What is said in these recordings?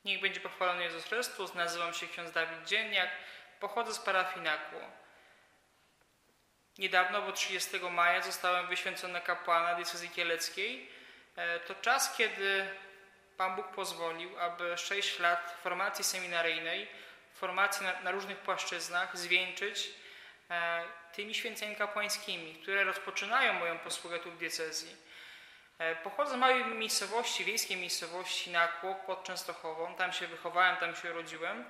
Niech będzie pochwalony Jezus Chrystus. Nazywam się ksiądz Dawid Dzienniak. Pochodzę z parafii Nakło. Niedawno, bo 30 maja, zostałem wyświęcony na kapłana diecezji kieleckiej. To czas, kiedy Pan Bóg pozwolił, aby 6 lat formacji seminaryjnej, formacji na różnych płaszczyznach zwieńczyć tymi święceniami kapłańskimi, które rozpoczynają moją posługę tu w diecezji. Pochodzę z małej miejscowości, wiejskiej miejscowości Nakło pod Częstochową. Tam się wychowałem, tam się urodziłem.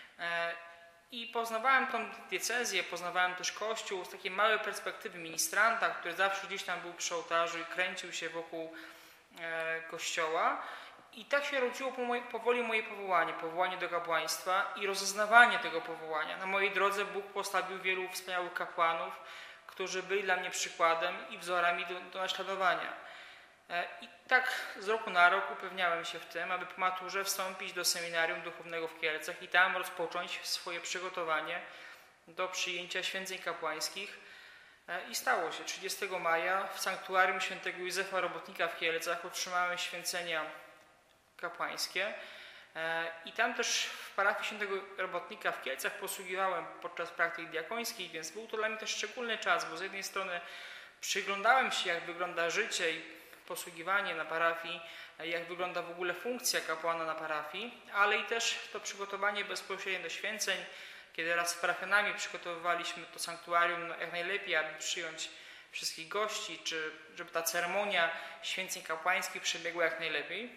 I poznawałem tą diecezję, poznawałem też Kościół z takiej małej perspektywy ministranta, który zawsze gdzieś tam był przy ołtarzu i kręcił się wokół Kościoła. I tak się rodziło powoli moje powołanie do kapłaństwa i rozeznawanie tego powołania. Na mojej drodze Bóg postawił wielu wspaniałych kapłanów, którzy byli dla mnie przykładem i wzorami do naśladowania. I tak z roku na rok upewniałem się w tym, aby po maturze wstąpić do seminarium duchownego w Kielcach i tam rozpocząć swoje przygotowanie do przyjęcia święceń kapłańskich. I stało się. 30 maja w sanktuarium świętego Józefa Robotnika w Kielcach otrzymałem święcenia kapłańskie i tam też w parafii świętego Robotnika w Kielcach posługiwałem podczas praktyk diakońskich, więc był to dla mnie też szczególny czas, bo z jednej strony przyglądałem się, jak wygląda życie i posługiwanie na parafii, jak wygląda w ogóle funkcja kapłana na parafii, ale i też to przygotowanie bezpośrednio do święceń, kiedy raz z parafianami przygotowywaliśmy to sanktuarium jak najlepiej, aby przyjąć wszystkich gości, czy żeby ta ceremonia święceń kapłańskich przebiegła jak najlepiej.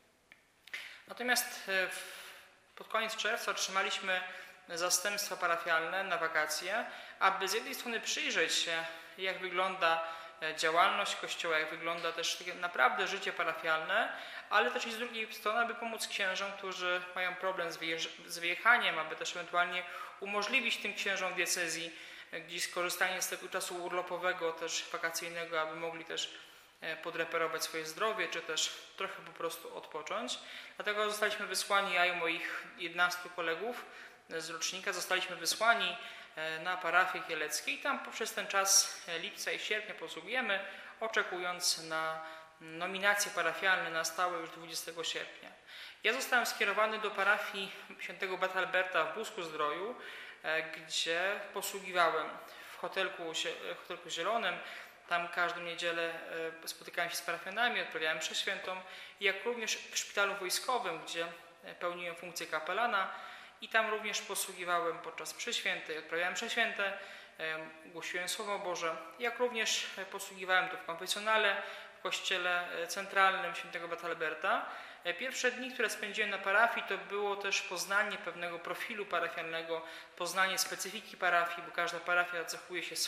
Natomiast pod koniec czerwca otrzymaliśmy zastępstwa parafialne na wakacje, aby z jednej strony przyjrzeć się, jak wygląda działalność Kościoła, jak wygląda też naprawdę życie parafialne, ale też i z drugiej strony, aby pomóc księżom, którzy mają problem z wyjechaniem, aby też ewentualnie umożliwić tym księżom diecezji gdzieś skorzystanie z tego czasu urlopowego, też wakacyjnego, aby mogli też podreperować swoje zdrowie, czy też trochę po prostu odpocząć. Dlatego zostaliśmy wysłani, ja i moich 11 kolegów z rocznika, zostaliśmy wysłani na parafię kielecką i tam poprzez ten czas lipca i sierpnia posługujemy, oczekując na nominacje parafialne na stałe już 20 sierpnia. Ja zostałem skierowany do parafii świętego brata Alberta w Busku-Zdroju, gdzie posługiwałem w hotelku zielonym. Tam każdą niedzielę spotykałem się z parafianami, odprawiałem mszę świętą, jak również w szpitalu wojskowym, gdzie pełniłem funkcję kapelana i tam również posługiwałem podczas mszy świętej, odprawiałem msze święte, głosiłem Słowo Boże, jak również posługiwałem tu w konfesjonale, w kościele centralnym świętego brata Alberta. Pierwsze dni, które spędziłem na parafii, to było też poznanie pewnego profilu parafialnego, poznanie specyfiki parafii, bo każda parafia cechuje się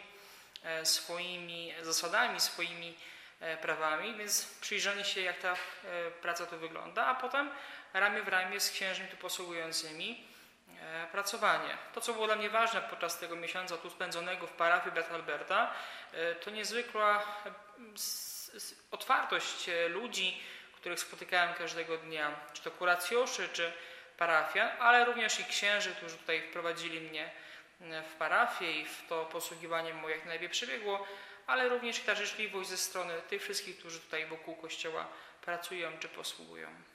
swoimi zasadami, swoimi prawami, więc przyjrzenie się, jak ta praca tu wygląda, a potem ramię w ramię z księżmi tu posługującymi pracowanie. To, co było dla mnie ważne podczas tego miesiąca tu spędzonego w parafii brata Alberta, to niezwykła otwartość ludzi, których spotykałem każdego dnia, czy to kuracjuszy, czy parafian, ale również i księży, którzy tutaj wprowadzili mnie w parafię i w to posługiwanie moje jak najlepiej przebiegło, ale również i ta życzliwość ze strony tych wszystkich, którzy tutaj wokół Kościoła pracują czy posługują.